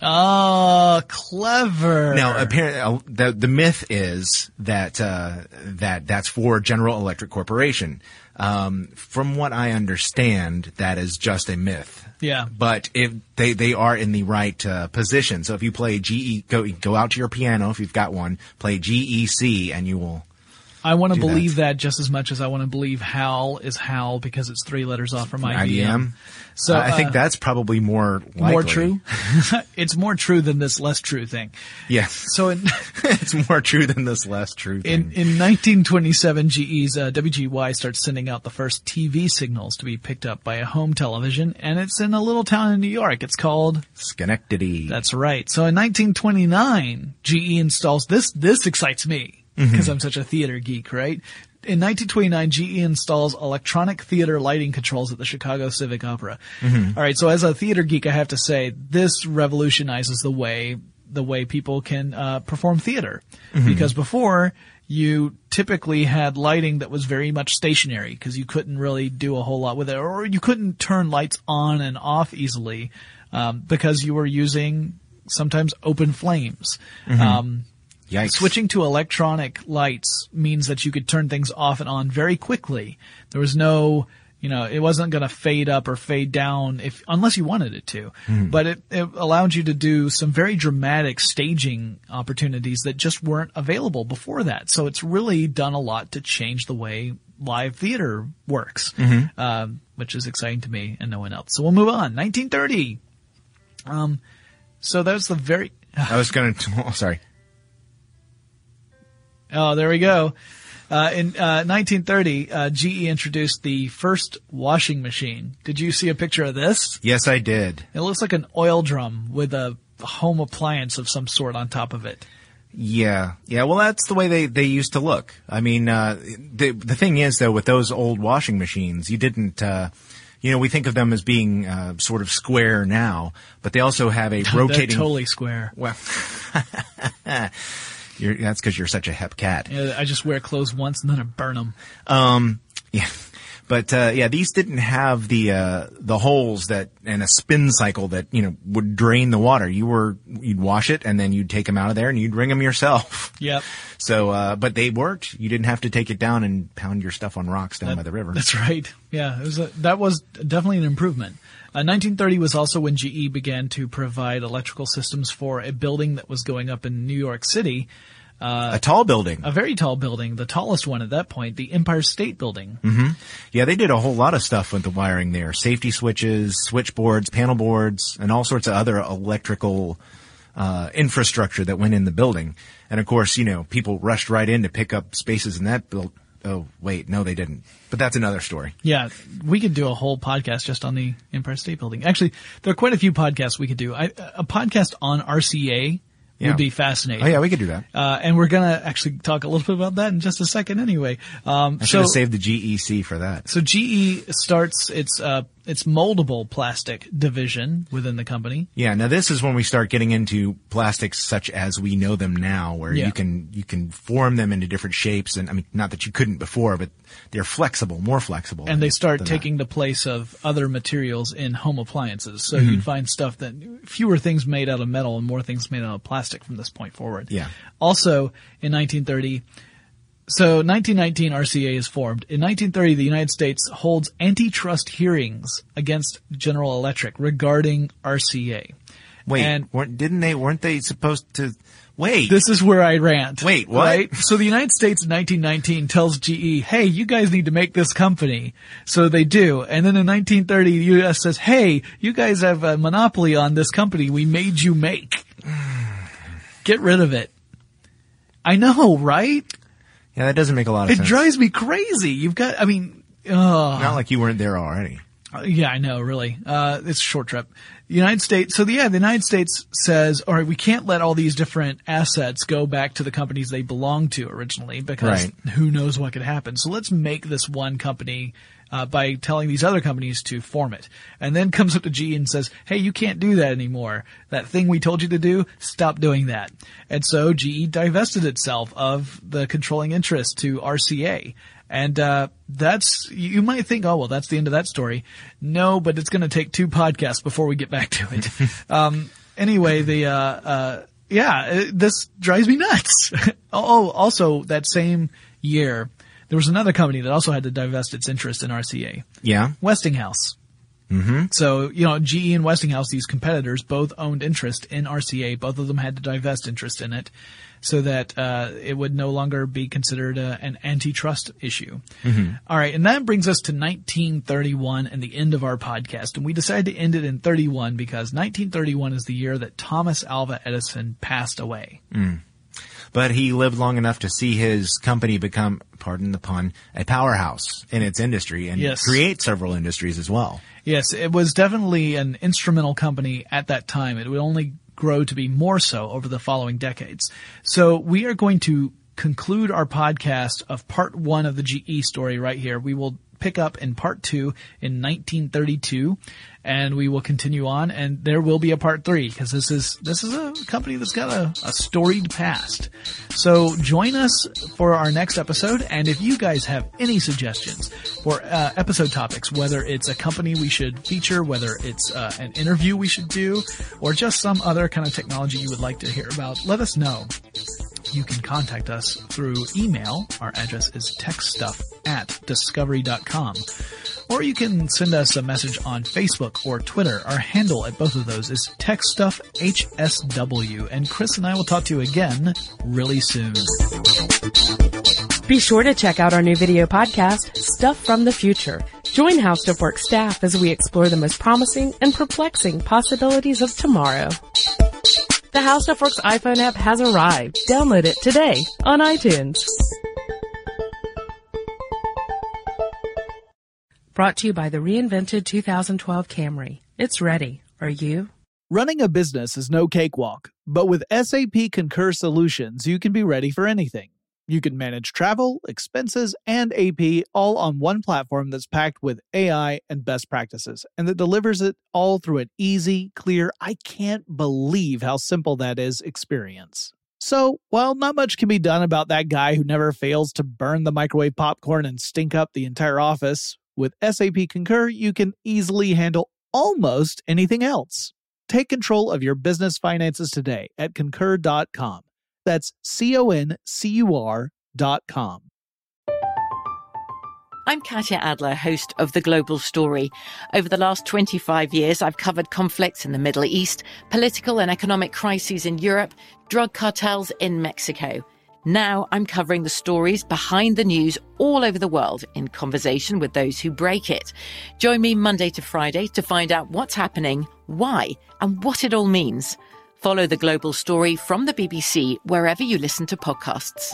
Oh, clever. Now, apparently, uh, the the myth is that uh, that that's for General Electric Corporation. Um, from what I understand, that is just a myth. Yeah. But if they they are in the right uh, position, so if you play G E, go go out to your piano if you've got one, play G E C, and you will. I want to do believe that. that just as much as I want to believe HAL is HAL because it's three letters off from I B M. I B M. So uh, I think uh, that's probably more likely. More true. It's more true than this less true thing. Yes. So in, it's more true than this less true thing. In in nineteen twenty-seven, G E's uh, W G Y starts sending out the first T V signals to be picked up by a home television, and it's in a little town in New York. It's called Schenectady. That's right. So in nineteen twenty-nine, G E installs this. This excites me because mm-hmm. I'm such a theater geek, right? In nineteen twenty-nine, G E installs electronic theater lighting controls at the Chicago Civic Opera. Mm-hmm. All right, so as a theater geek, I have to say this revolutionizes the way the way people can uh, perform theater. Mm-hmm. Because before, you typically had lighting that was very much stationary because you couldn't really do a whole lot with it, or you couldn't turn lights on and off easily um, because you were using sometimes open flames. Mm-hmm. Um, Yikes. Switching to electronic lights means that you could turn things off and on very quickly. There was no, you know, it wasn't going to fade up or fade down if unless you wanted it to. Mm. But it, it allowed you to do some very dramatic staging opportunities that just weren't available before that. So it's really done a lot to change the way live theater works, mm-hmm. um, which is exciting to me and no one else. So we'll move on. nineteen thirty. Um, so that's the very. I was going to. Oh, sorry. Oh, there we go. Uh, in uh, nineteen thirty, uh, G E introduced the first washing machine. Did you see a picture of this? Yes, I did. It looks like an oil drum with a home appliance of some sort on top of it. Yeah. Yeah, well, that's the way they, they used to look. I mean, uh, the, the thing is, though, with those old washing machines, you didn't, uh, you know, we think of them as being uh, sort of square now, but they also have a rotating. They're totally square. Well, you're, that's because you're such a hep cat. Yeah, I just wear clothes once and then I burn them. Um, yeah. But, uh, yeah, these didn't have the, uh, the holes that, and a spin cycle that, you know, would drain the water. You were, you'd wash it and then you'd take them out of there and you'd wring them yourself. Yep. So, uh, but they worked. You didn't have to take it down and pound your stuff on rocks down that, by the river. That's right. Yeah. It was a, that was definitely an improvement. Uh, nineteen thirty was also when G E began to provide electrical systems for a building that was going up in New York City. Uh, a tall building. A very tall building, the tallest one at that point, the Empire State Building. Mm-hmm. Yeah, they did a whole lot of stuff with the wiring there. Safety switches, switchboards, panel boards, and all sorts of other electrical uh infrastructure that went in the building. And of course, you know, people rushed right in to pick up spaces in that building. Oh, wait, no, they didn't. But that's another story. Yeah, we could do a whole podcast just on the Empire State Building. Actually, there are quite a few podcasts we could do. I, a podcast on R C A yeah. would be fascinating. Oh, yeah, we could do that. Uh, and we're going to actually talk a little bit about that in just a second anyway. Um, I should so, have saved the G E C for that. So G E starts its, uh, its moldable plastic division within the company. Yeah, now this is when we start getting into plastics such as we know them now, where yeah. you can, you can form them into different shapes. And I mean, not that you couldn't before, but they're flexible, more flexible. And they start taking that. the place of other materials in home appliances. So mm-hmm. you'd find stuff that fewer things made out of metal and more things made out of plastic from this point forward. Yeah. Also, in nineteen thirty, so nineteen nineteen R C A is formed. In nineteen thirty, the United States holds antitrust hearings against General Electric regarding R C A. Wait, and weren't, didn't they, weren't they supposed to, wait. This is where I rant. Wait, what? Right? So the United States in nineteen nineteen tells G E, hey, you guys need to make this company. So they do. And then in nineteen thirty, the U S says, hey, you guys have a monopoly on this company we made you make. Get rid of it. I know, right? Yeah, that doesn't make a lot of it sense. It drives me crazy. You've got, I mean, uh, not like you weren't there already. Uh, yeah, I know, really. Uh, it's a short trip. The United States, so the, yeah, the United States says, all right, we can't let all these different assets go back to the companies they belonged to originally because Right. who knows what could happen. So let's make this one company uh, by telling these other companies to form it. And then comes up to G E and says, hey, you can't do that anymore. That thing we told you to do, stop doing that. And so G E divested itself of the controlling interest to R C A. And, uh, that's, you might think, oh, well, that's the end of that story. No, but it's going to take two podcasts before we get back to it. um, anyway, the, uh, uh, yeah, it, this drives me nuts. Oh, also that same year, there was another company that also had to divest its interest in R C A. Yeah. Westinghouse. Mm-hmm. So, you know, G E and Westinghouse, these competitors, both owned interest in R C A. Both of them had to divest interest in it so that uh it would no longer be considered a, an antitrust issue. Mm-hmm. All right, and that brings us to nineteen thirty-one and the end of our podcast. And we decided to end it in thirty-one because nineteen thirty-one is the year that Thomas Alva Edison passed away. Mm. But he lived long enough to see his company become, pardon the pun, a powerhouse in its industry and Yes. create several industries as well. Yes, it was definitely an instrumental company at that time. It would only grow to be more so over the following decades. So we are going to conclude our podcast of part one of the G E story right here. We will pick up in part two in nineteen thirty-two, and we will continue on, and there will be a part three because this is this is a company that's got a, a storied past. So join us for our next episode, and if you guys have any suggestions for uh, episode topics, whether it's a company we should feature, whether it's uh, an interview we should do, or just some other kind of technology you would like to hear about, let us know. You can contact us through email. Our address is techstuff at discovery dot com. Or you can send us a message on Facebook or Twitter. Our handle at both of those is TechStuffHSW. And Chris and I will talk to you again really soon. Be sure to check out our new video podcast, Stuff from the Future. Join HowStuffWorks staff as we explore the most promising and perplexing possibilities of tomorrow. The HowStuffWorks iPhone app has arrived. Download it today on iTunes. Brought to you by the reinvented two thousand twelve Camry. It's ready. Are you? Running a business is no cakewalk, but with S A P Concur Solutions, you can be ready for anything. You can manage travel, expenses, and A P all on one platform that's packed with A I and best practices, and that delivers it all through an easy, clear, I can't believe how simple that is experience. So, while not much can be done about that guy who never fails to burn the microwave popcorn and stink up the entire office, with S A P Concur, you can easily handle almost anything else. Take control of your business finances today at concur dot com. That's C O N C U R dot com. I'm Katya Adler, host of The Global Story. Over the last twenty-five years, I've covered conflicts in the Middle East, political and economic crises in Europe, drug cartels in Mexico. Now I'm covering the stories behind the news all over the world in conversation with those who break it. Join me Monday to Friday to find out what's happening, why, and what it all means. Follow The Global Story from the B B C wherever you listen to podcasts.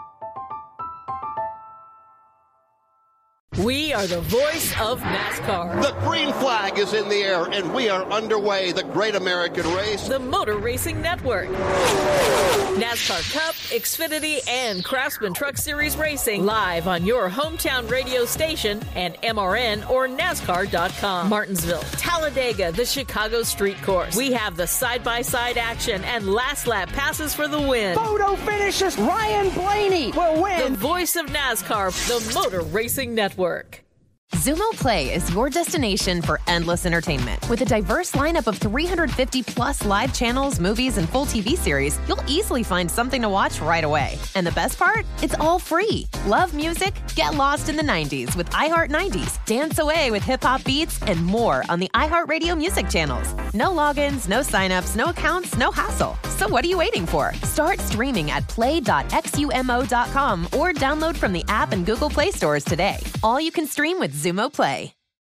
We are the voice of NASCAR. The green flag is in the air, and we are underway. The Great American Race. The Motor Racing Network. NASCAR Cup, Xfinity, and Craftsman Truck Series Racing live on your hometown radio station and M R N or NASCAR dot com. Martinsville, Talladega, the Chicago Street Course. We have the side-by-side action and last lap passes for the win. Photo finishes. Ryan Blaney will win. The voice of NASCAR, the Motor Racing Network. Xumo Play is your destination for endless entertainment. With a diverse lineup of three hundred fifty plus live channels, movies, and full T V series, you'll easily find something to watch right away. And the best part? It's all free. Love music? Get lost in the nineties with iHeart nineties. Dance away with hip-hop beats and more on the iHeartRadio music channels. No logins, no signups, no accounts, no hassle. So what are you waiting for? Start streaming at play dot xumo dot com or download from the app and Google Play stores today. All you can stream with Xumo Play.